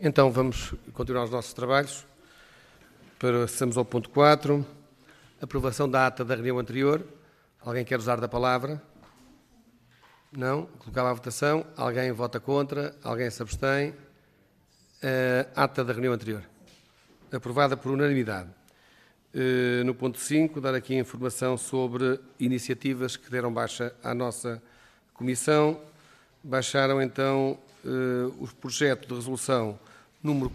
Então, vamos continuar os nossos trabalhos. Passamos ao ponto 4. Aprovação da ata da reunião anterior. Alguém quer usar da palavra? Não? Colocava à votação. Alguém vota contra? Alguém se abstém? Ata da reunião anterior. Aprovada por unanimidade. No ponto 5, dar aqui informação sobre iniciativas que deram baixa à nossa comissão. Baixaram, então, o projeto de resolução número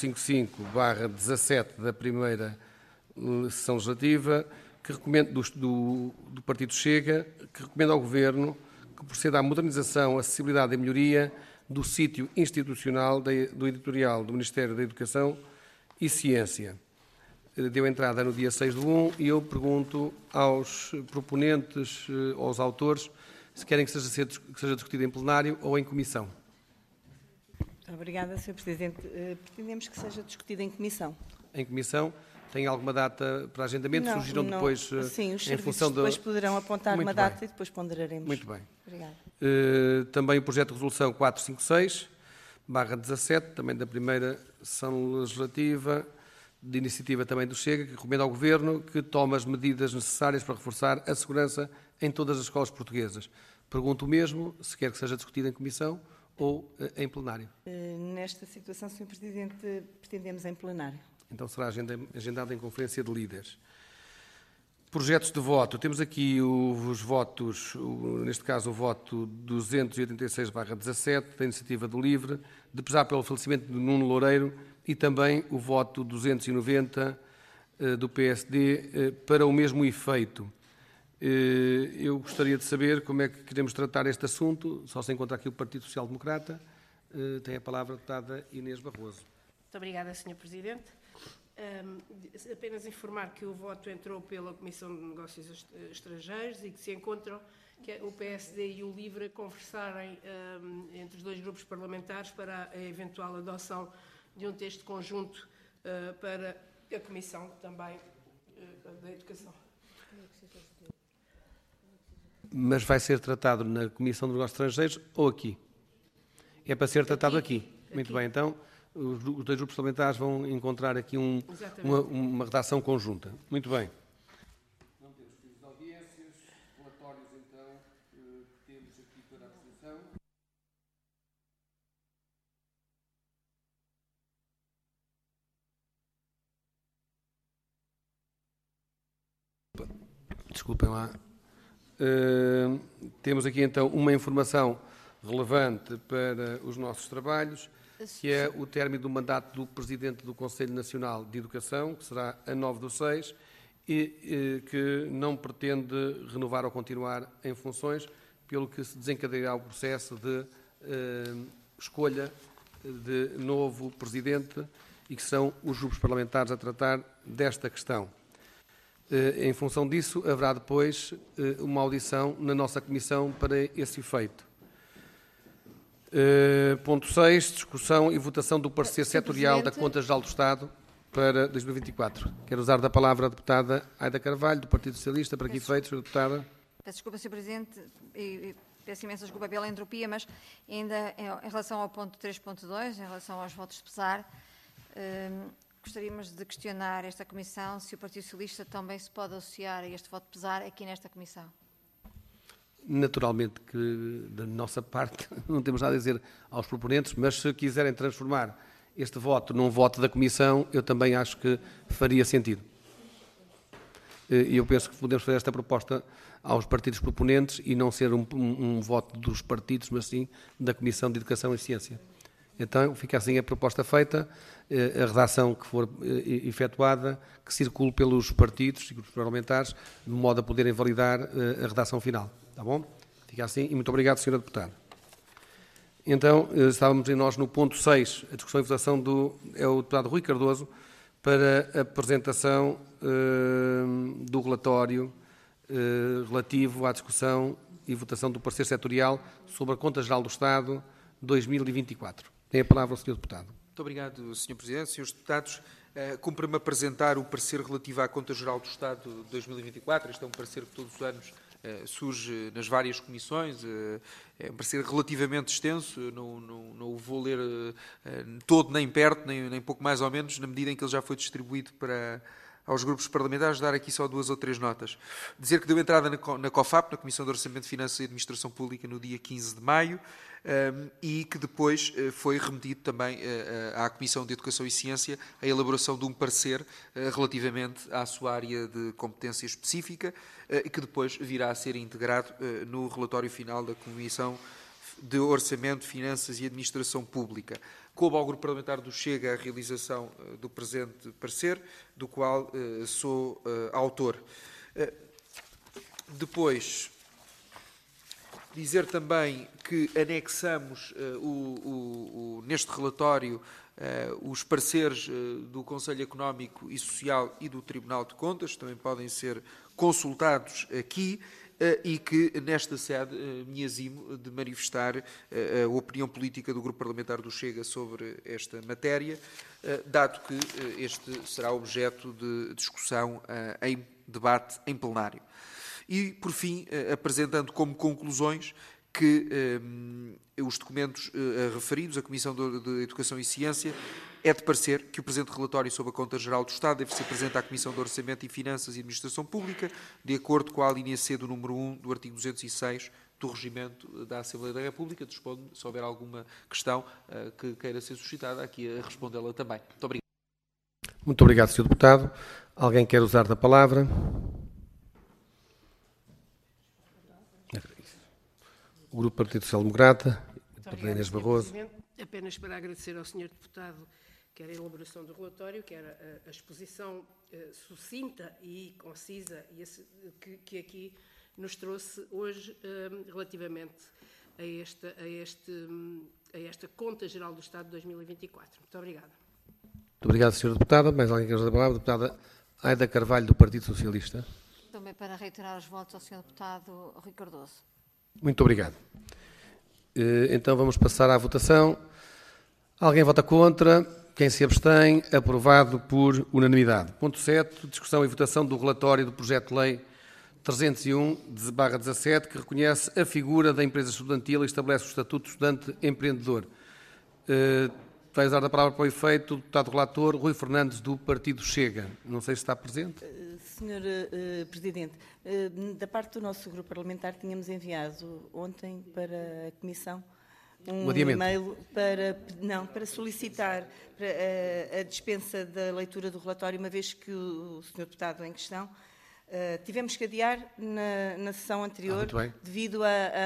455/17 da primeira sessão legislativa, que recomenda, do Partido Chega, que recomenda ao Governo que proceda à modernização, acessibilidade e melhoria do sítio institucional do editorial do Ministério da Educação e Ciência. Deu entrada no dia 6/1 e eu pergunto aos proponentes, aos autores, se querem que seja discutido em plenário ou em comissão. Obrigada, Sr. Presidente. Pretendemos que seja discutido em comissão. Em comissão? Tem alguma data para agendamento? Não, surgiram não. depois Sim, os em função depois poderão apontar Muito uma bem. data e depois ponderaremos. Muito bem. Obrigada. Também o projeto de resolução 456/17, também da primeira sessão legislativa, de iniciativa também do Chega, que recomenda ao Governo que tome as medidas necessárias para reforçar a segurança em todas as escolas portuguesas. Pergunto o mesmo, se quer que seja discutido em comissão ou em plenário. Nesta situação, Sr. Presidente, pretendemos em plenário. Então será agendado em conferência de líderes. Projetos de voto. Temos aqui os votos, neste caso o voto 286/17, da iniciativa do LIVRE, de pesar pelo falecimento de Nuno Loureiro, e também o voto 290 do PSD para o mesmo efeito. Eu gostaria de saber como é que queremos tratar este assunto. Só se encontra aqui o Partido Social Democrata. Tem a palavra a deputada Inês Barroso. Muito obrigada, Sr. Presidente. Apenas informar que o voto entrou pela Comissão de Negócios Estrangeiros e que se encontram que o PSD e o LIVRE a conversarem entre os dois grupos parlamentares para a eventual adoção de um texto conjunto para a Comissão também da Educação. Mas vai ser tratado na Comissão de Negócios Estrangeiros ou aqui? É para ser tratado aqui. Muito bem, então os dois grupos parlamentares vão encontrar aqui uma redação conjunta. Muito bem. Não temos pedidos de audiências, relatórios então que temos aqui para a apresentação. Desculpem lá. Temos aqui então uma informação relevante para os nossos trabalhos, que é o término do mandato do Presidente do Conselho Nacional de Educação, que será a 9/6, e que não pretende renovar ou continuar em funções, pelo que se desencadeará o processo de escolha de novo Presidente, e que são os grupos parlamentares a tratar desta questão. Em função disso, haverá depois uma audição na nossa Comissão para esse efeito. Ponto 6, discussão e votação do parecer setorial da Conta Geral do Estado para 2024. Quero usar da palavra a deputada Aida Carvalho, do Partido Socialista, para que efeitos, Sra. Deputada. Peço desculpa, Sr. Presidente, e peço imensa desculpa pela entropia, mas ainda em relação ao ponto 3.2, em relação aos votos de pesar, gostaríamos de questionar esta Comissão se o Partido Socialista também se pode associar a este voto de pesar aqui nesta Comissão. Naturalmente que, da nossa parte, não temos nada a dizer aos proponentes, mas se quiserem transformar este voto num voto da Comissão, eu também acho que faria sentido. E eu penso que podemos fazer esta proposta aos partidos proponentes e não ser um voto dos partidos, mas sim da Comissão de Educação e Ciência. Então, fica assim a proposta feita, a redação que for efetuada, que circule pelos partidos e grupos parlamentares, de modo a poderem validar a redação final. Está bom? Fica assim. E muito obrigado, Sra. Deputada. Então, estávamos nós no ponto 6, a discussão e votação é o deputado Rui Cardoso, para a apresentação do relatório relativo à discussão e votação do parecer setorial sobre a Conta Geral do Estado 2024. Tem a palavra o Sr. Deputado. Muito obrigado, Sr. Presidente. Srs. Deputados, cumpre-me apresentar o parecer relativo à Conta Geral do Estado de 2024. Este é um parecer que todos os anos surge nas várias comissões, é um parecer relativamente extenso, eu não o vou ler todo nem perto, nem pouco mais ou menos, na medida em que ele já foi distribuído aos grupos parlamentares, dar aqui só 2 ou 3 notas. Dizer que deu entrada na COFAP, na Comissão de Orçamento, Finanças e Administração Pública, no dia 15 de maio, e que depois foi remetido também à Comissão de Educação e Ciência a elaboração de um parecer relativamente à sua área de competência específica, e que depois virá a ser integrado no relatório final da Comissão de Orçamento, Finanças e Administração Pública. Coube ao Grupo Parlamentar do Chega a realização do presente parecer, do qual sou autor. Depois, dizer também que anexamos neste relatório os pareceres do Conselho Económico e Social e do Tribunal de Contas, também podem ser consultados aqui, e que nesta sede me eximo de manifestar a opinião política do Grupo Parlamentar do Chega sobre esta matéria, dado que este será objeto de discussão em debate em plenário. E, por fim, apresentando como conclusões que os documentos referidos, a Comissão de Educação e Ciência, é de parecer que o presente relatório sobre a Conta Geral do Estado deve ser apresentado à Comissão de Orçamento e Finanças e Administração Pública, de acordo com a alínea C do número 1 do artigo 206 do Regimento da Assembleia da República. Disponho, se houver alguma questão que queira ser suscitada, aqui a respondê-la também. Muito obrigado. Muito obrigado, Sr. Deputado. Alguém quer usar da palavra? O Grupo Partido Social Democrata, Dr. Inês Barroso. Apenas para agradecer ao Sr. Deputado quer a elaboração do relatório, quer a exposição sucinta e concisa que aqui nos trouxe hoje relativamente a esta Conta Geral do Estado de 2024. Muito obrigada. Muito obrigado, Sr. Deputado. Mais alguém quer usar a palavra? Deputada Aida Carvalho, do Partido Socialista. Também para reiterar os votos ao Sr. Deputado Rui Cardoso. Muito obrigado. Então vamos passar à votação. Alguém vota contra? Quem se abstém? Aprovado por unanimidade. Ponto 7. Discussão e votação do relatório do projeto de lei 301/17, que reconhece a figura da empresa estudantil e estabelece o estatuto de estudante empreendedor. Vai usar a palavra para o efeito o deputado relator Rui Fernandes, do Partido Chega. Não sei se está presente. Sr. Presidente, da parte do nosso grupo parlamentar tínhamos enviado ontem para a Comissão um e-mail para solicitar a dispensa da leitura do relatório, uma vez que o Sr. Deputado em questão tivemos que adiar na sessão anterior devido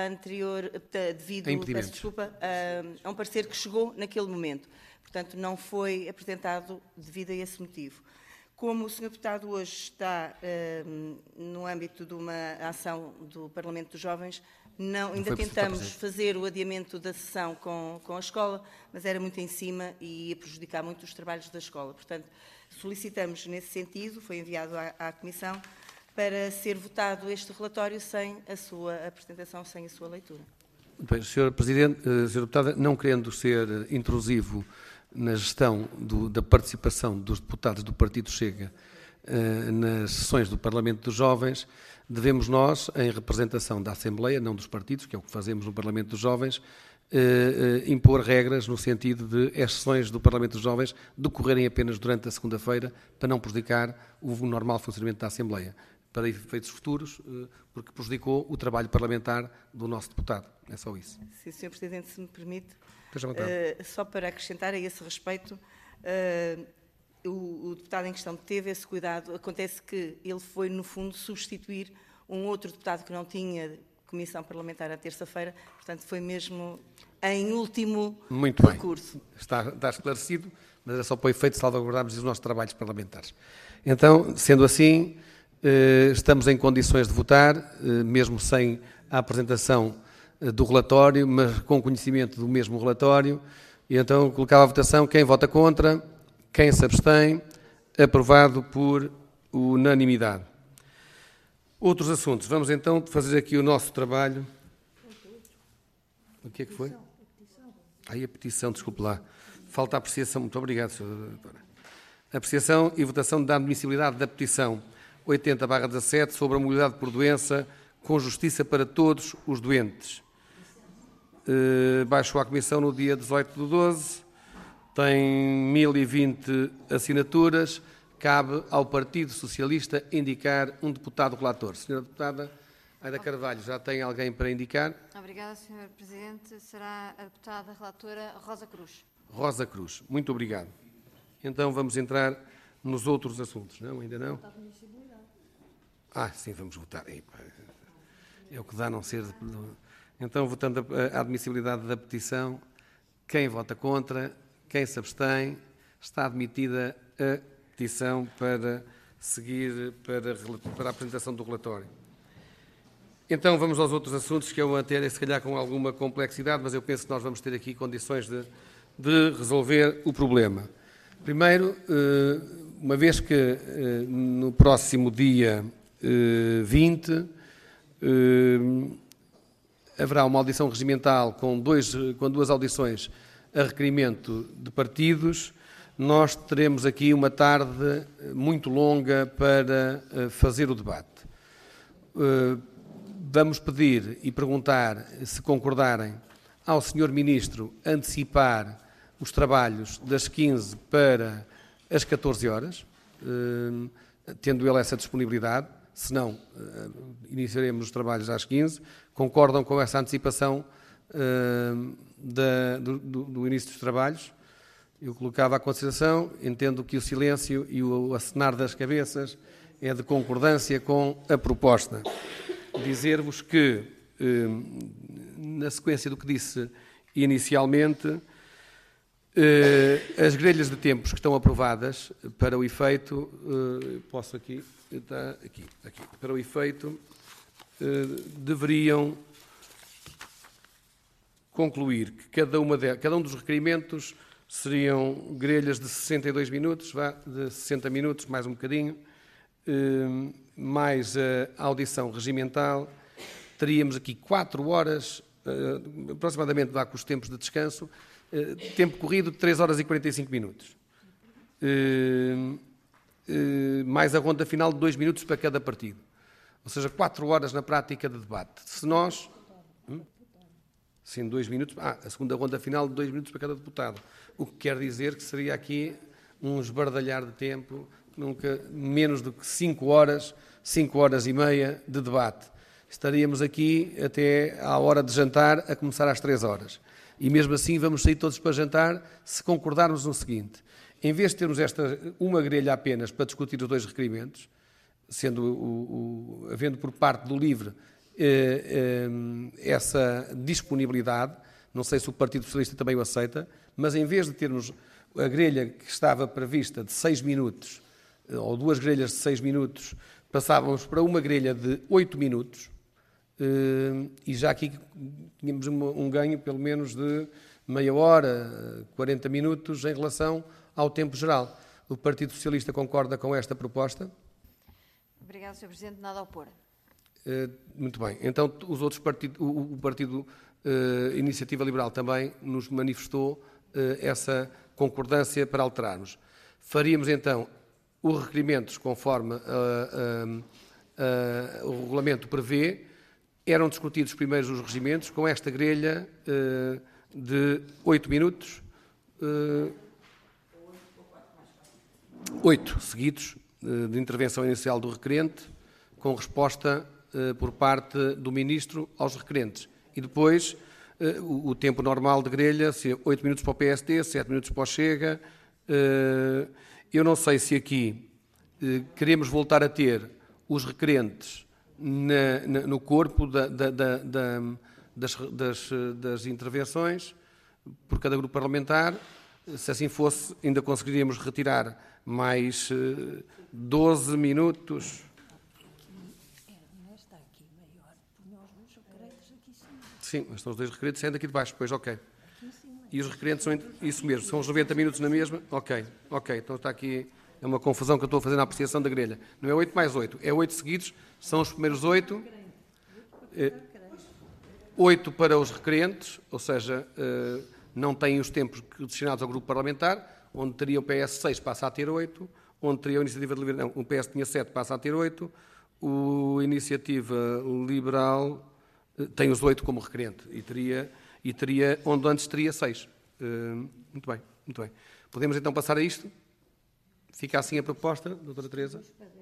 a um parecer que chegou naquele momento. Portanto, não foi apresentado devido a esse motivo. Como o Sr. Deputado hoje está no âmbito de uma ação do Parlamento dos Jovens, ainda tentamos fazer o adiamento da sessão com a escola, mas era muito em cima e ia prejudicar muito os trabalhos da escola. Portanto, solicitamos nesse sentido, foi enviado à Comissão, para ser votado este relatório sem a sua apresentação, sem a sua leitura. Muito bem, Sr. Presidente, Sr. Deputado, não querendo ser intrusivo na gestão da participação dos deputados do Partido Chega nas sessões do Parlamento dos Jovens, devemos nós, em representação da Assembleia, não dos partidos, que é o que fazemos no Parlamento dos Jovens, impor regras no sentido de as sessões do Parlamento dos Jovens decorrerem apenas durante a segunda-feira, para não prejudicar o normal funcionamento da Assembleia, para efeitos futuros, porque prejudicou o trabalho parlamentar do nosso deputado. É só isso. Sim, Sr. Presidente, se me permite, só para acrescentar a esse respeito, o deputado em questão teve esse cuidado. Acontece que ele foi, no fundo, substituir um outro deputado que não tinha comissão parlamentar à terça-feira, portanto, foi mesmo em último recurso. Está esclarecido, mas é só para o efeito de salvaguardarmos os nossos trabalhos parlamentares. Então, sendo assim, estamos em condições de votar, mesmo sem a apresentação do relatório, mas com conhecimento do mesmo relatório. E então colocava à votação quem vota contra, quem se abstém, aprovado por unanimidade. Outros assuntos. Vamos então fazer aqui o nosso trabalho. O que é que foi? A petição, desculpe lá. Falta a apreciação. Muito obrigado, Sra. Doutora. Apreciação e votação da admissibilidade da petição 80/17 sobre a mobilidade por doença com justiça para todos os doentes. Baixou à Comissão no dia 18/12, tem 1020 assinaturas, cabe ao Partido Socialista indicar um deputado relator. Senhora Deputada Aida Carvalho, já tem alguém para indicar? Obrigada, Sr. Presidente. Será a deputada relatora Rosa Cruz. Rosa Cruz, muito obrigado. Então vamos entrar nos outros assuntos. Não, ainda não? Sim, vamos votar. É o que dá não ser... Então, votando a admissibilidade da petição, quem vota contra, quem se abstém, está admitida a petição para seguir para a apresentação do relatório. Então, vamos aos outros assuntos que eu até, se calhar, com alguma complexidade, mas eu penso que nós vamos ter aqui condições de resolver o problema. Primeiro, uma vez que no próximo dia 20 haverá uma audição regimental com duas audições a requerimento de partidos, nós teremos aqui uma tarde muito longa para fazer o debate. Vamos pedir e perguntar, se concordarem, ao Sr. Ministro antecipar os trabalhos das 15 para as 14 horas, tendo ele essa disponibilidade, senão iniciaremos os trabalhos às 15. Concordam com essa antecipação do início dos trabalhos? Eu colocava à consideração, entendo que o silêncio e o acenar das cabeças é de concordância com a proposta. Dizer-vos que, na sequência do que disse inicialmente, as grelhas de tempos que estão aprovadas para o efeito, posso aqui, está aqui, para o efeito, deveriam concluir que cada um dos requerimentos seriam grelhas de 62 minutos, de 60 minutos, mais um bocadinho, mais a audição regimental. Teríamos aqui 4 horas, aproximadamente, com os tempos de descanso, tempo corrido de 3 horas e 45 minutos. Mais a ronda final de 2 minutos para cada partido. Ou seja, 4 horas na prática de debate. Se nós... Sim, 2 minutos... a segunda ronda final de 2 minutos para cada deputado. O que quer dizer que seria aqui um esbardalhar de tempo, nunca menos do que 5 horas e meia de debate. Estaríamos aqui até à hora de jantar, a começar às 3 horas. E mesmo assim vamos sair todos para jantar se concordarmos no seguinte. Em vez de termos uma grelha apenas para discutir os 2 requerimentos, havendo por parte do LIVRE essa disponibilidade, não sei se o Partido Socialista também o aceita, mas em vez de termos a grelha que estava prevista de 6 minutos, ou 2 grelhas de 6 minutos, passávamos para uma grelha de 8 minutos, e já aqui tínhamos um ganho pelo menos de meia hora, 40 minutos em relação ao tempo geral. O Partido Socialista concorda com esta proposta? Obrigado, Sr. Presidente. Nada a opor. Muito bem. Então, os outros partidos, o Partido Iniciativa Liberal também nos manifestou essa concordância para alterarmos. Faríamos, então, os requerimentos conforme o regulamento prevê. Eram discutidos primeiro os regimentos com esta grelha de 8 minutos, 8 seguidos de intervenção inicial do requerente, com resposta por parte do Ministro aos requerentes. E depois o tempo normal de grelha, 8 minutos para o PSD, 7 minutos para o Chega. Eu não sei se aqui queremos voltar a ter os requerentes no corpo das intervenções por cada grupo parlamentar. Se assim fosse, ainda conseguiríamos retirar mais 12 minutos. Sim, mas estão os 2 requerentes saindo aqui de baixo, depois, ok. E os requerentes são isso mesmo, são os 90 minutos na mesma? Ok, então está aqui, é uma confusão que eu estou a fazer na apreciação da grelha. Não é 8 mais 8, é 8 seguidos, são os primeiros 8. 8 para os requerentes, ou seja, não têm os tempos destinados ao grupo parlamentar, onde teria o PS 6 passa a ter 8, onde teria a Iniciativa de Liberdade, o PS tinha 7 passa a ter 8, O Iniciativa Liberal tem os 8 como requerente e teria onde antes teria 6. Muito bem, muito bem. Podemos então passar a isto? Fica assim a proposta, doutora Teresa?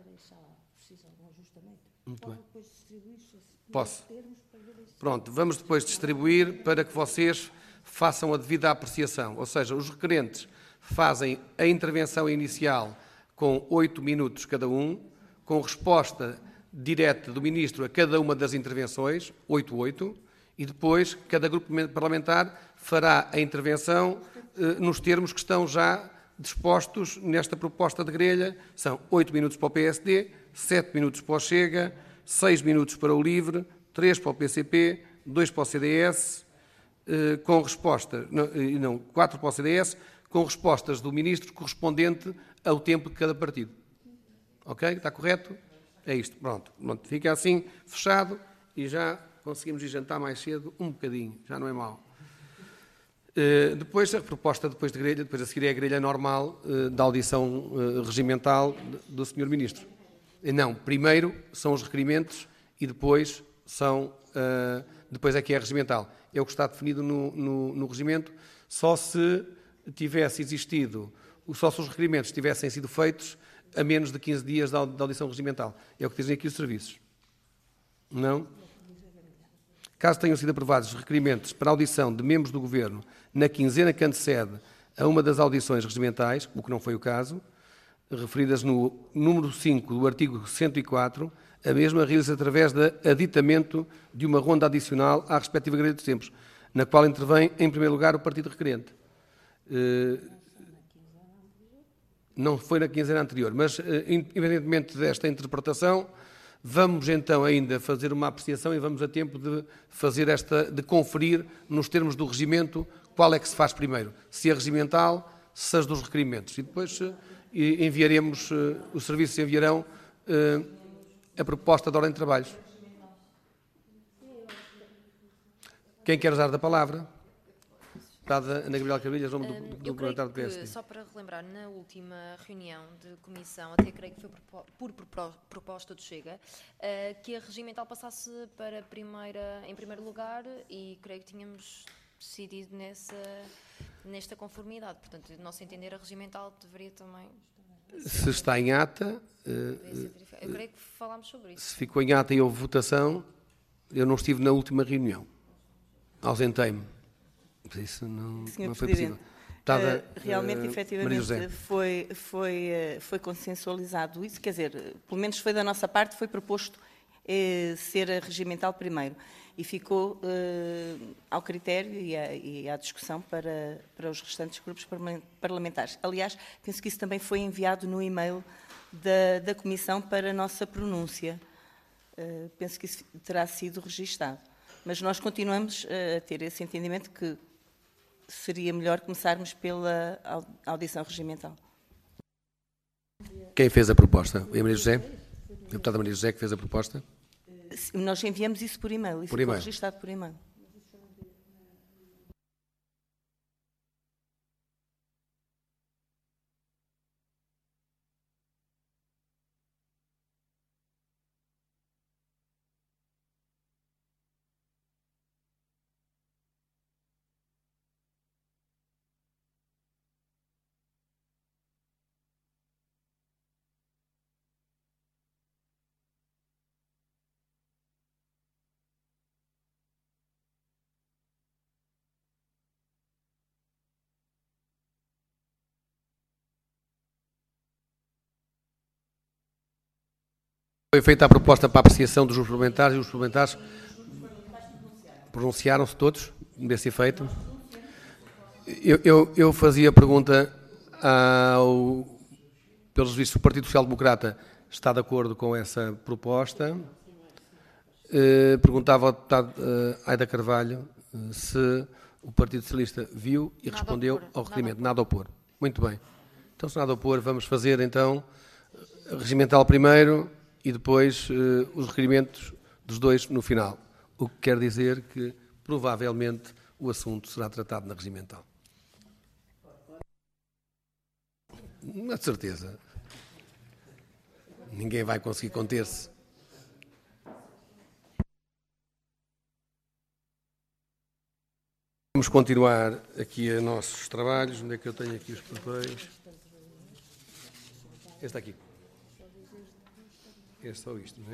Muito bem. Posso? Pronto, vamos depois distribuir para que vocês façam a devida apreciação. Ou seja, os requerentes fazem a intervenção inicial com 8 minutos cada um, com resposta direta do Ministro a cada uma das intervenções, 8, e depois cada grupo parlamentar fará a intervenção nos termos que estão já dispostos nesta proposta de grelha. São 8 minutos para o PSD, 7 minutos para o Chega, 6 minutos para o LIVRE, 3 para o PCP, 2 para o CDS, com resposta, não, 4 para o CDS, com respostas do Ministro correspondente ao tempo de cada partido. Ok? Está correto? É isto. Pronto. Fica assim, fechado, e já conseguimos ir jantar mais cedo, um bocadinho, já não é mau. Depois, a proposta depois de grelha, depois a seguir é a grelha normal da audição regimental do Sr. Ministro. Não, primeiro são os requerimentos e depois depois é que é regimental. É o que está definido no regimento, só se tivesse existido, só se os requerimentos tivessem sido feitos a menos de 15 dias da audição regimental. É o que dizem aqui os serviços. Não? Caso tenham sido aprovados os requerimentos para audição de membros do Governo na quinzena que antecede a uma das audições regimentais, o que não foi o caso, referidas no número 5 do artigo 104, a mesma realiza-se através de aditamento de uma ronda adicional à respectiva grelha de tempos, na qual intervém, em primeiro lugar, o partido requerente. Não foi na quinzena anterior, mas, independentemente desta interpretação, vamos então ainda fazer uma apreciação e vamos a tempo de fazer de conferir nos termos do regimento qual é que se faz primeiro, se a regimental, se as dos requerimentos. E depois enviaremos, os serviços enviarão a proposta de ordem de trabalhos. Quem quer usar da palavra? Dada Ana Gabriela Carvalho, nome do parlamentar do PSD. Só para relembrar, na última reunião de comissão, até creio que foi por proposta do Chega, que a regimental passasse para em primeiro lugar, e creio que tínhamos decidido nesta conformidade. Portanto, do nosso entender, a regimental deveria também... Se está em ata... Eu creio que falámos sobre isso. Se ficou em ata e houve votação, eu não estive na última reunião. Ausentei-me. Isso não foi possível. Realmente, efetivamente, foi consensualizado isso, quer dizer, pelo menos foi da nossa parte, foi proposto ser a regimental primeiro, e ficou ao critério e à discussão para os restantes grupos parlamentares. Aliás, penso que isso também foi enviado no e-mail da Comissão para a nossa pronúncia. Penso que isso terá sido registado. Mas nós continuamos a ter esse entendimento que seria melhor começarmos pela audição regimental. Quem fez a proposta? A Maria José? A deputada Maria José que fez a proposta? Nós enviamos isso por e-mail e ficou registado por e-mail. Foi feita a proposta para a apreciação dos grupos parlamentares e os parlamentares pronunciaram-se todos desse efeito. Eu fazia a pergunta pelos vistos, o Partido Social Democrata está de acordo com essa proposta. Perguntava ao deputado Aida Carvalho se o Partido Socialista viu e respondeu ao requerimento. Nada a opor. Muito bem. Então, se nada a opor, vamos fazer então regimental primeiro e depois os requerimentos dos dois no final. O que quer dizer que, provavelmente, o assunto será tratado na regimental. Não é de certeza. Ninguém vai conseguir conter-se. Vamos continuar aqui a nossos trabalhos. Onde é que eu tenho aqui os papéis? Este aqui. É só isto, não é?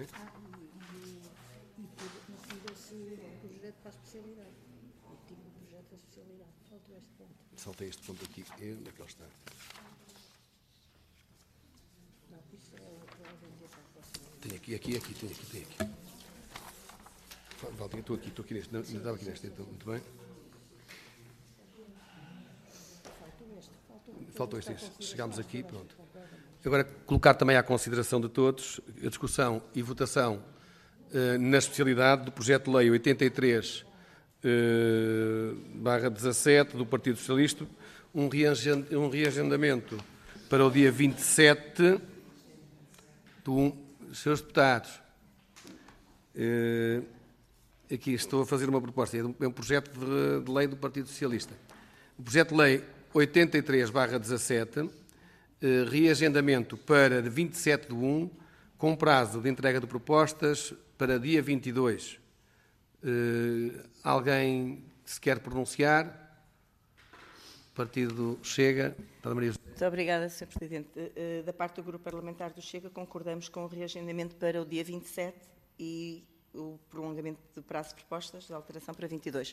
Saltei este ponto aqui. Onde é que ele está? Tenho aqui. Tenho aqui. Valtinho, estou aqui neste. Não estava aqui neste, então, muito bem. Faltou este. Chegámos aqui, pronto. Agora, colocar também à consideração de todos a discussão e votação na especialidade do projeto de lei 83/17 do Partido Socialista, um reagendamento para o dia 27 do Senhores Deputados. Aqui estou a fazer uma proposta, é um projeto de lei do Partido Socialista. O projeto de lei 83/17, reagendamento para 27/1, com prazo de entrega de propostas para dia 22. Alguém se quer pronunciar? Partido Chega. Muito obrigada, Sr. Presidente. Da parte do Grupo Parlamentar do Chega, concordamos com o reagendamento para o dia 27 e o prolongamento do prazo de propostas de alteração para 22.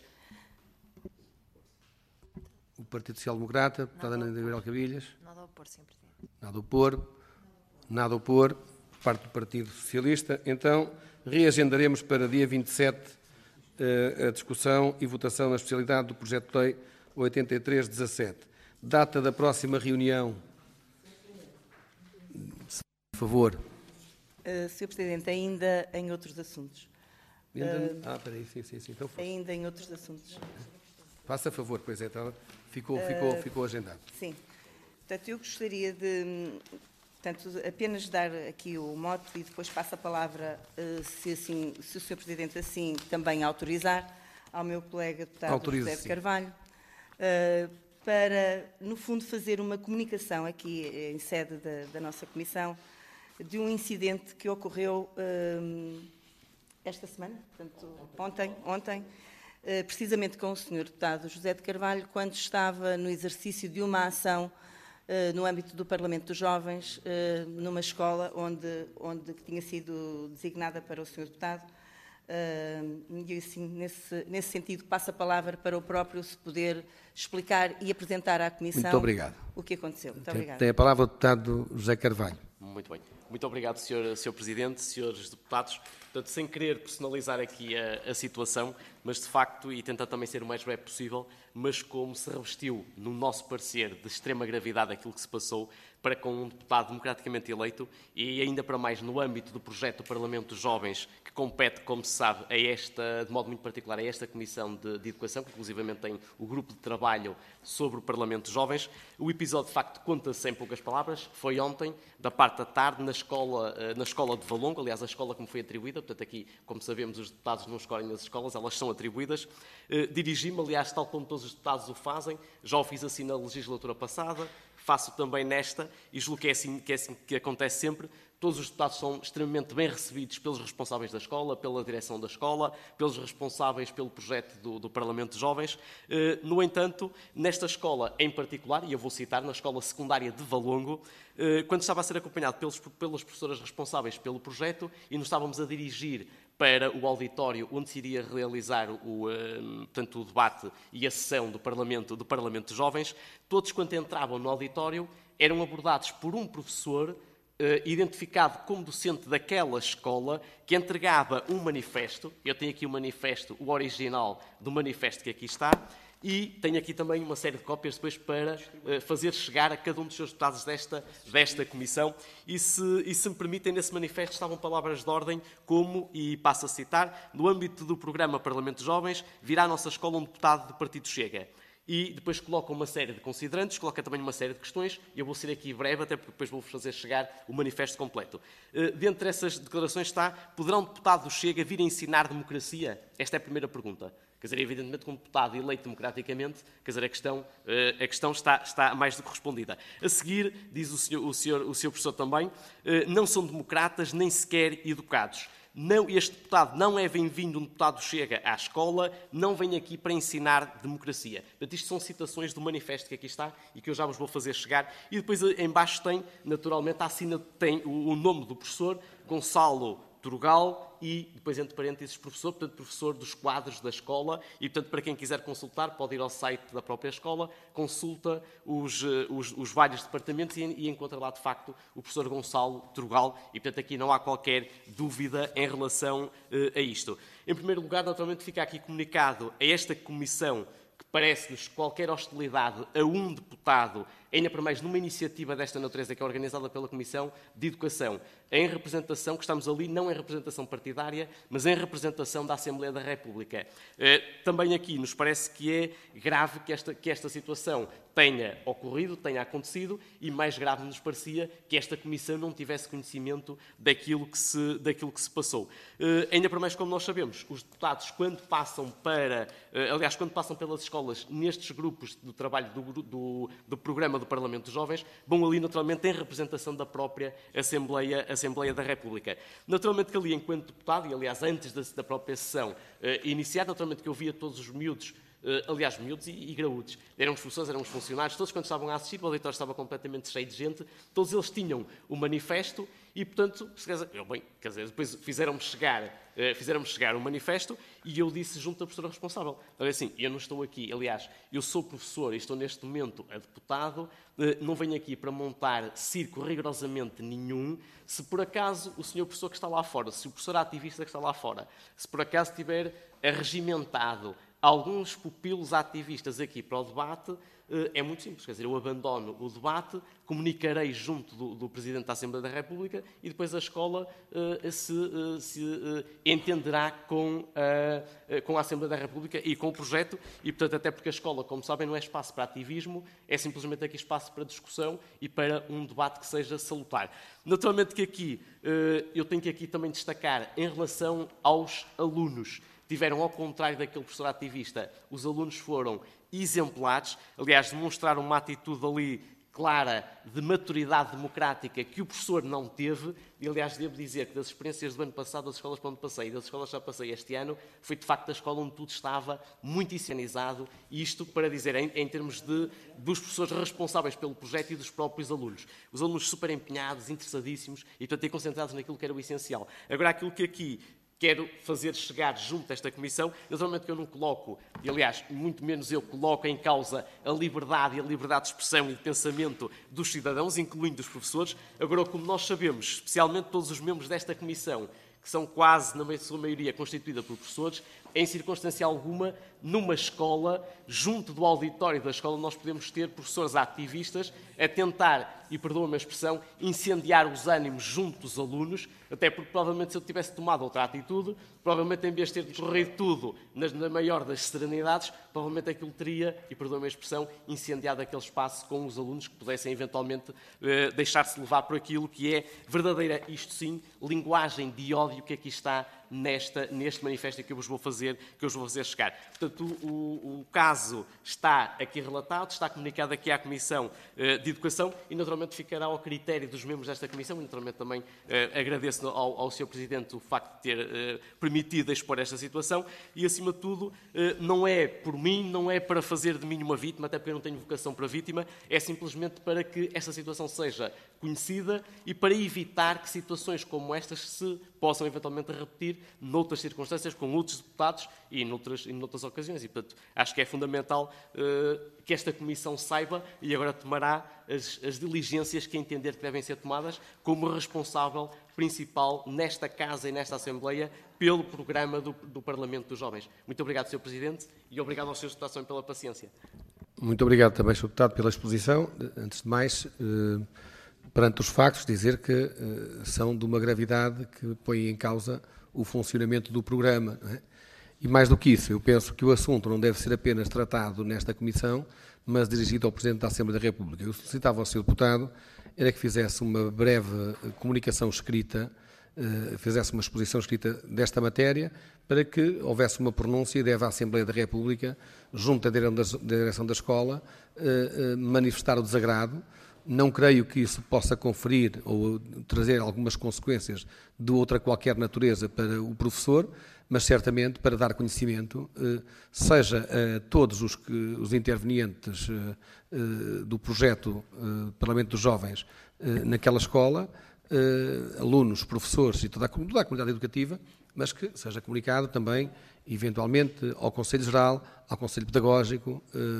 O Partido Social Democrata, deputada Ana Gabriel Cabilhas. Nada a opor, Sr. Presidente. Nada a opor. Nada a opor. Por parte do Partido Socialista. Então, reagendaremos para dia 27 a discussão e votação na especialidade do projeto de lei 83/17. Data da próxima reunião. Por favor. Sr. Presidente, ainda em outros assuntos. Espera aí, sim. Então, ainda em outros assuntos. faça favor, pois é, ficou agendado. Sim. Portanto, eu gostaria de apenas dar aqui o mote e depois passo a palavra, se o Sr. Presidente assim também autorizar, ao meu colega deputado José de Carvalho, para, no fundo, fazer uma comunicação aqui em sede da nossa Comissão de um incidente que ocorreu esta semana, portanto, ontem, precisamente com o Sr. Deputado José de Carvalho, quando estava no exercício de uma ação no âmbito do Parlamento dos Jovens, numa escola onde tinha sido designada para o Sr. Deputado. E assim, nesse sentido, passo a palavra para o próprio se poder explicar e apresentar à Comissão o que aconteceu. Muito obrigada. Tem a palavra o deputado José Carvalho. Muito bem. Muito obrigado, Sr. Presidente, Srs. Deputados. Portanto, sem querer personalizar aqui a situação, mas de facto, e tentando também ser o mais breve possível, mas como se revestiu, no nosso parecer, de extrema gravidade aquilo que se passou para com um deputado democraticamente eleito e ainda para mais no âmbito do projeto do Parlamento dos Jovens, que compete, como se sabe, de modo muito particular, a esta Comissão de Educação, que inclusivamente tem o grupo de trabalho sobre o Parlamento dos Jovens. O episódio, de facto, conta-se em poucas palavras. Foi ontem, da parte da tarde, na escola de Valongo, aliás, a escola que me foi atribuída. Portanto, aqui, como sabemos, os deputados não escolhem as escolas, elas são atribuídas. Dirigi-me, aliás, tal como todos os deputados o fazem, já o fiz assim na legislatura passada, faço também nesta, e julgo que é assim que acontece sempre. Todos os deputados são extremamente bem recebidos pelos responsáveis da escola, pela direção da escola, pelos responsáveis pelo projeto do Parlamento de Jovens. No entanto, nesta escola em particular, e eu vou citar, na escola secundária de Valongo, quando estava a ser acompanhado pelas professoras responsáveis pelo projeto e nos estávamos a dirigir para o auditório onde se iria realizar o debate e a sessão do Parlamento de Jovens, todos quando entravam no auditório eram abordados por um professor identificado como docente daquela escola, que entregava um manifesto. Eu tenho aqui o manifesto, o original do manifesto que aqui está, e tenho aqui também uma série de cópias depois para fazer chegar a cada um dos seus deputados desta comissão. E se me permitem, nesse manifesto estavam palavras de ordem como, e passo a citar, no âmbito do programa Parlamento de Jovens, virá à nossa escola um deputado do Partido Chega. E depois coloca uma série de considerantes, coloca também uma série de questões, e eu vou ser aqui breve, até porque depois vou fazer chegar o manifesto completo. Dentre essas declarações está: poderá um deputado do Chega vir a ensinar democracia? Esta é a primeira pergunta. Quer dizer, evidentemente, como deputado eleito democraticamente, quer dizer, a questão está mais do que respondida. A seguir, diz o senhor professor também, não são democratas nem sequer educados. Não, este deputado não é bem-vindo, um deputado chega à escola, não vem aqui para ensinar democracia. Portanto, isto são citações do manifesto que aqui está e que eu já vos vou fazer chegar. E depois, em baixo, tem, naturalmente, tem o nome do professor, Gonçalo Turgal, e depois, entre parênteses, professor, portanto, professor dos quadros da escola, e, portanto, para quem quiser consultar, pode ir ao site da própria escola, consulta os vários departamentos e encontra lá, de facto, o professor Gonçalo Turgal, e, portanto, aqui não há qualquer dúvida em relação a isto. Em primeiro lugar, naturalmente, fica aqui comunicado a esta comissão que parece-nos qualquer hostilidade a um deputado, ainda para mais numa iniciativa desta natureza que é organizada pela Comissão de Educação, em representação, que estamos ali não em representação partidária, mas em representação da Assembleia da República. Também aqui nos parece que é grave que esta situação tenha ocorrido, tenha acontecido, e mais grave nos parecia que esta Comissão não tivesse conhecimento daquilo que se passou. Ainda para mais, como nós sabemos, os deputados, quando passam pelas escolas nestes grupos de trabalho do programa do Parlamento dos Jovens, vão ali naturalmente em representação da própria Assembleia da República. Naturalmente que ali, enquanto deputado, e aliás antes da própria sessão iniciar, naturalmente que eu via todos os miúdos, aliás, miúdos e graúdos. Eram os professores, eram os funcionários, todos quando estavam a assistir, o auditório estava completamente cheio de gente, todos eles tinham o manifesto e, portanto, depois fizeram-me chegar o manifesto e eu disse junto à professora responsável, olha assim, eu não estou aqui, aliás, eu sou professor e estou neste momento a deputado, não venho aqui para montar circo rigorosamente nenhum, se por acaso o senhor professor que está lá fora, se o professor ativista que está lá fora, se por acaso tiver arregimentado alguns pupilos ativistas aqui para o debate, é muito simples. Quer dizer, eu abandono o debate, comunicarei junto do Presidente da Assembleia da República e depois a escola se entenderá com a Assembleia da República e com o projeto e, portanto, até porque a escola, como sabem, não é espaço para ativismo, é simplesmente aqui espaço para discussão e para um debate que seja salutar. Naturalmente que aqui, eu tenho que aqui também destacar em relação aos alunos. Tiveram, ao contrário daquele professor ativista, os alunos foram exemplares, aliás, demonstraram uma atitude ali clara de maturidade democrática que o professor não teve, e aliás, devo dizer que das experiências do ano passado, das escolas para onde passei e das escolas que já passei este ano, foi de facto a escola onde tudo estava muito higienizado, e isto para dizer, em termos dos professores responsáveis pelo projeto e dos próprios alunos. Os alunos super empenhados, interessadíssimos, e portanto concentrados naquilo que era o essencial. Agora, aquilo que aqui quero fazer chegar junto a esta Comissão, naturalmente que eu não coloco, e aliás, muito menos eu coloco em causa a liberdade e a liberdade de expressão e de pensamento dos cidadãos, incluindo os professores. Agora, como nós sabemos, especialmente todos os membros desta Comissão, que são quase, na sua maioria, constituída por professores, em circunstância alguma, numa escola, junto do auditório da escola, nós podemos ter professores ativistas a tentar, e perdoa-me a expressão, incendiar os ânimos junto dos alunos, até porque provavelmente se eu tivesse tomado outra atitude, provavelmente em vez de ter decorrido tudo na maior das serenidades, provavelmente aquilo teria, e perdoa-me a expressão, incendiado aquele espaço com os alunos que pudessem eventualmente deixar-se levar por aquilo que é verdadeira, isto sim, linguagem de ódio que aqui está neste manifesto que eu vos vou fazer chegar. Portanto, o caso está aqui relatado, está comunicado aqui à Comissão de Educação e, naturalmente, ficará ao critério dos membros desta Comissão e, naturalmente, também agradeço ao Sr. Presidente o facto de ter permitido expor esta situação e, acima de tudo, não é por mim, não é para fazer de mim uma vítima, até porque eu não tenho vocação para vítima, é simplesmente para que esta situação seja conhecida e para evitar que situações como estas se possam eventualmente repetir noutras circunstâncias, com outros deputados e noutras ocasiões. E, portanto, acho que é fundamental que esta Comissão saiba e agora tomará as diligências que entender que devem ser tomadas como responsável principal nesta Casa e nesta Assembleia pelo programa do Parlamento dos Jovens. Muito obrigado, Sr. Presidente, e obrigado aos Srs. Deputados também pela paciência. Muito obrigado também, Sr. Deputado, pela exposição. Antes de mais, perante os factos, dizer que são de uma gravidade que põe em causa o funcionamento do programa, não é? E mais do que isso, eu penso que o assunto não deve ser apenas tratado nesta Comissão, mas dirigido ao Presidente da Assembleia da República. Eu solicitava ao Sr. Deputado era que fizesse uma breve comunicação escrita, fizesse uma exposição escrita desta matéria, para que houvesse uma pronúncia e deve a Assembleia da República, junto à direção da escola, manifestar o desagrado, Não creio que isso possa conferir ou trazer algumas consequências de outra qualquer natureza para o professor, mas certamente para dar conhecimento, seja a todos os intervenientes do projeto Parlamento dos Jovens naquela escola, alunos, professores e toda a comunidade educativa, mas que seja comunicado também, eventualmente, ao Conselho Geral, ao Conselho Pedagógico,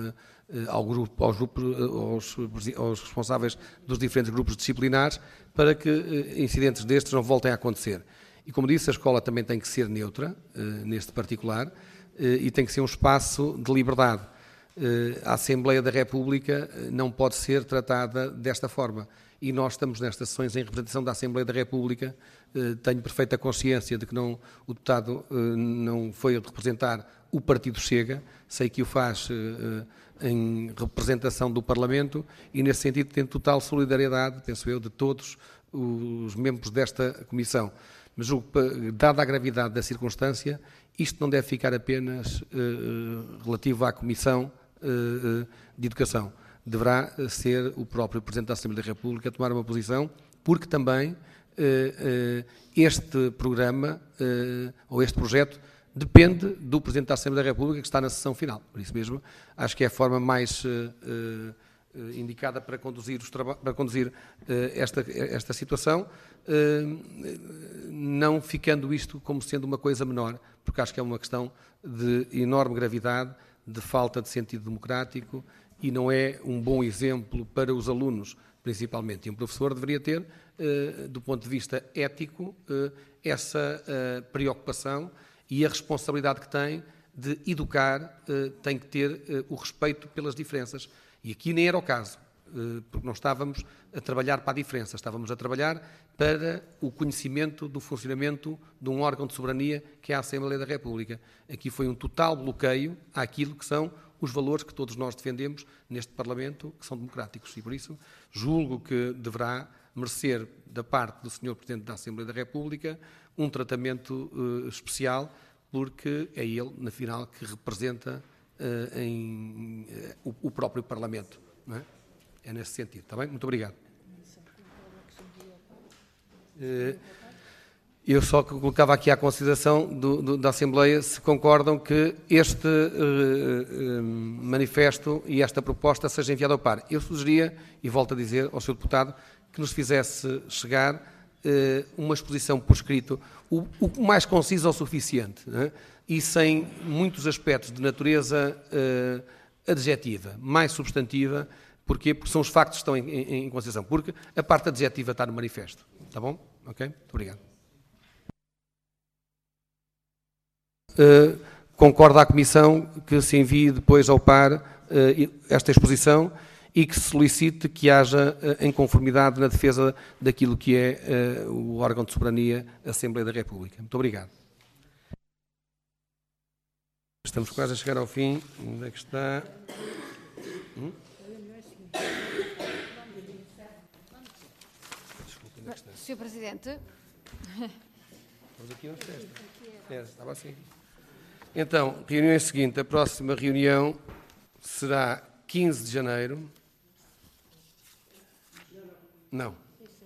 aos responsáveis dos diferentes grupos disciplinares, para que incidentes destes não voltem a acontecer. E, como disse, a escola também tem que ser neutra, neste particular, e tem que ser um espaço de liberdade. A Assembleia da República não pode ser tratada desta forma. E nós estamos nestas sessões em representação da Assembleia da República. Tenho perfeita consciência de que o deputado não foi a representar o Partido Chega, sei que o faz em representação do Parlamento e, nesse sentido, tenho total solidariedade, penso eu, de todos os membros desta Comissão. Mas julgo que, dada a gravidade da circunstância, isto não deve ficar apenas relativo à Comissão de Educação. Deverá ser o próprio Presidente da Assembleia da República a tomar uma posição, porque também este programa ou este projeto depende do Presidente da Assembleia da República, que está na sessão final. Por isso mesmo, acho que é a forma mais indicada para conduzir, esta situação, não ficando isto como sendo uma coisa menor, porque acho que é uma questão de enorme gravidade, de falta de sentido democrático, e não é um bom exemplo para os alunos, principalmente. E um professor deveria ter, do ponto de vista ético, essa preocupação e a responsabilidade que tem de educar, tem que ter o respeito pelas diferenças. E aqui nem era o caso, porque não estávamos a trabalhar para a diferença, estávamos a trabalhar para o conhecimento do funcionamento de um órgão de soberania que é a Assembleia da República. Aqui foi um total bloqueio àquilo que são os valores que todos nós defendemos neste Parlamento, que são democráticos. E, por isso, julgo que deverá merecer, da parte do Sr. Presidente da Assembleia da República, um tratamento especial, porque é ele, na final, que representa o próprio Parlamento. Não é? É nesse sentido. Está bem? Muito obrigado. Eu só colocava aqui à consideração da Assembleia se concordam que este manifesto e esta proposta seja enviado ao par. Eu sugeria, e volto a dizer ao Sr. Deputado, que nos fizesse chegar uma exposição por escrito, o mais concisa o suficiente, né? E sem muitos aspectos de natureza adjetiva, mais substantiva. Porquê? Porque são os factos que estão em consideração. Porque a parte adjetiva está no manifesto. Está bom? Ok? Muito obrigado. Concorda a Comissão que se envie depois ao par esta exposição e que se solicite que haja em conformidade na defesa daquilo que é o órgão de soberania, a Assembleia da República. Muito obrigado. Estamos quase a chegar ao fim. Onde é que está? Sr. Presidente. Estamos aqui na festa. Estava assim. Então, reunião seguinte. A próxima reunião será 15 de janeiro. Não.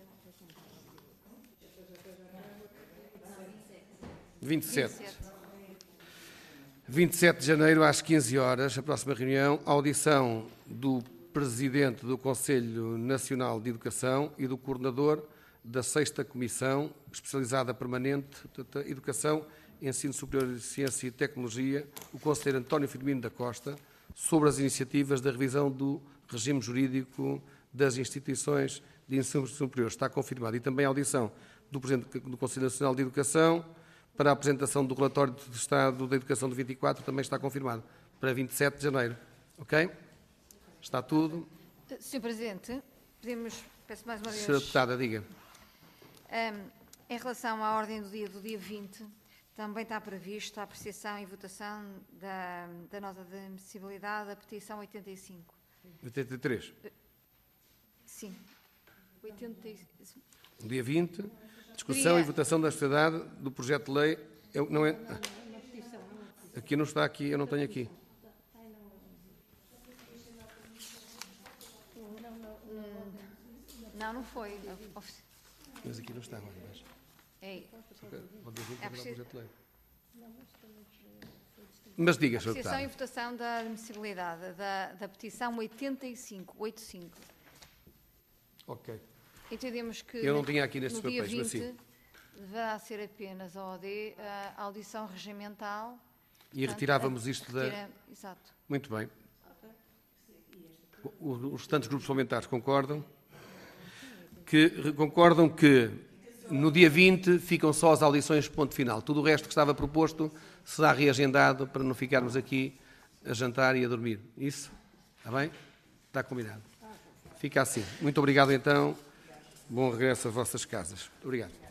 27 de janeiro às 15 horas, a próxima reunião, audição do Presidente do Conselho Nacional de Educação e do Coordenador da 6ª Comissão Especializada Permanente de Educação, Ensino Superior de Ciência e Tecnologia, o Conselheiro António Firmino da Costa, sobre as iniciativas da revisão do regime jurídico das instituições de ensino superior. Está confirmado. E também a audição do Presidente do Conselho Nacional de Educação para a apresentação do relatório de Estado da Educação de 24, também está confirmado, para 27 de janeiro. Ok? Está tudo. Sr. Presidente, peço mais uma vez... Sra. Deputada, diga. Em relação à ordem do dia 20, também está previsto a apreciação e votação da nota de admissibilidade da petição 85. 83. Sim. 85. Dia 20, discussão e votação da sociedade do projeto de lei. Não é, aqui não está, aqui, eu não tenho aqui. Não foi. Mas aqui não está agora. Mas... É, É preciso... Mas diga, Sr. Apreciação e Deputado. votação da admissibilidade da petição 85. Ok. Entendemos que Eu não tinha aqui nestes no dia papéis, mas 20 sim. deverá ser apenas a OD, a audição regimental. E retirávamos isto da... Exato. Muito bem. Os restantes grupos parlamentares concordam que no dia 20 ficam só as audições ponto final. Tudo o resto que estava proposto será reagendado para não ficarmos aqui a jantar e a dormir. Isso? Está bem? Está combinado. Fica assim. Muito obrigado, então. Bom regresso às vossas casas. Obrigado.